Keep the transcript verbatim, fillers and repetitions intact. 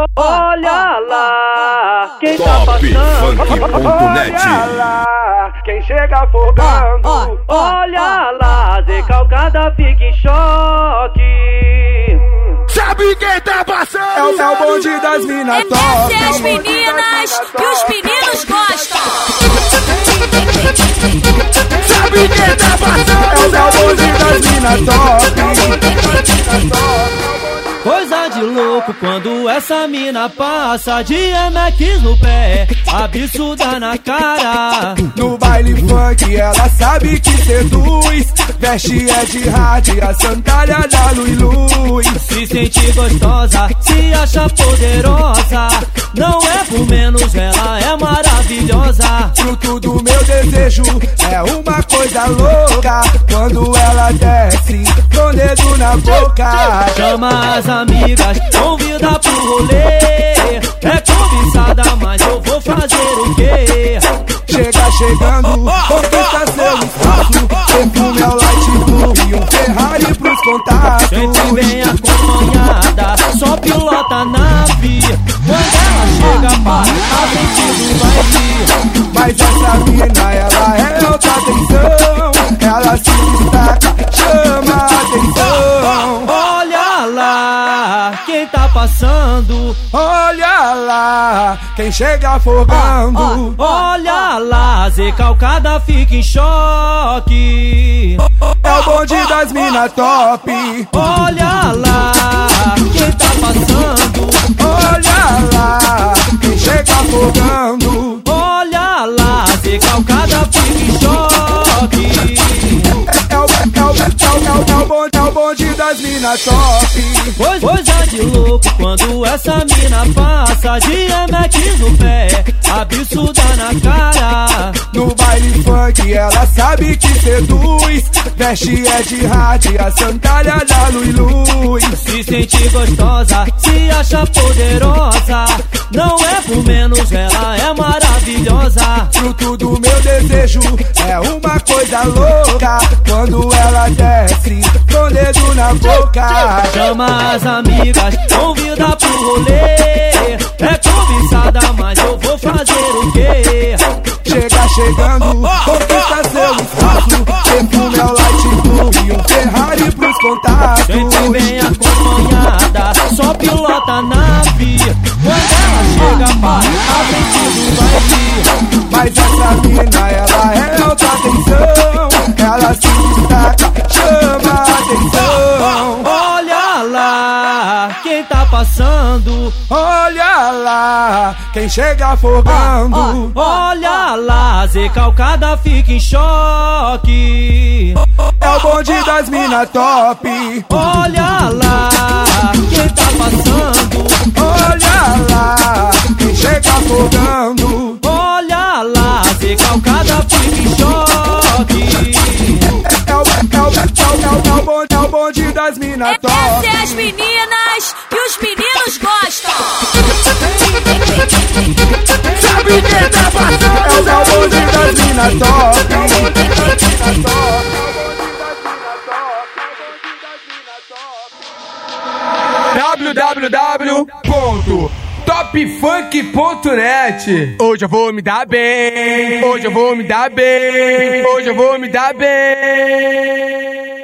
Olha lá, quem tá passando. Olha lá, quem chega afogando. Olha lá, Zé Calcada fica em choque. Sabe quem tá passando? É o, é o bonde das minas top. Essas é as meninas que os meninos gostam. Sabe quem tá passando? É o, é o bonde das minas top. Coisa de louco quando essa mina passa de M X no pé, absurda na cara. No baile funk ela sabe que seduz, veste é de rádio, a sandália da luz luz. Se sente gostosa, se acha poderosa, não é por menos, ela é maravilhosa. Fruto do meu desejo, é uma coisa louca, quando ela desce, com o dedo na boca. Chama as amigas, convida pro rolê, é cobiçada, mas eu vou fazer o quê? Chega chegando, conquista seu espaço, perfume ao light blue e um Ferrari pros contatos. Sempre bem acompanhada, só pilota a nave, quando ela chega para a sentido vai vir. Mas essa mina, ela é outra atenção, ela se destaca, chama a atenção. Olha lá, quem tá passando. Olha lá, quem chega afogando. Olha lá, Zé Calcada fica em choque. É o bonde das minas top. Olha lá, quem tá passando. Olha lá, quem chega afogando. Olha lá, Zé Calcada fica em choque. É o, é o, é o, é o, é o bonde, é o bonde das minas top. Coisa de louco quando essa mina passa de M X no pé, absurda na cara. No baile funk ela sabe que seduz, veste é de rádio, a sandália da luz luz. Se sente gostosa, se acha poderosa, não é por menos, ela é maravilhosa. Fruto do meu desejo, é uma coisa louca, quando ela desce, com o dedo na boca. Chama as amigas, convida pro rolê, é cobiçada, mas eu vou fazer o quê? Chega chegando, conquista seu espaço, perfume ao light blue e um Ferrari pros contatos. Sempre bem acompanhada, só pilota a nave, quando ela chega para a sentido vai vir. Mas essa mina, ela é outra atenção, ela se destaca, chama a atenção. Olha lá, quem tá passando. Olha lá, quem chega afogando. Olha lá, Zé Calcada fica em choque. É o bonde das minas top. Olha lá, quem tá passando. Olha lá, quem chega afogando. Olha lá, Zé Calcada fica em choque. É o, é o, é o, é o, é o bonde, é o bonde das minas top. Essas é as meninas que os meninos gostam. Sabe quem tá passando? É o, é o bonde das minas top. w w w ponto top funk ponto net. Hoje eu vou me dar bem. Hoje eu vou me dar bem. Hoje eu vou me dar bem.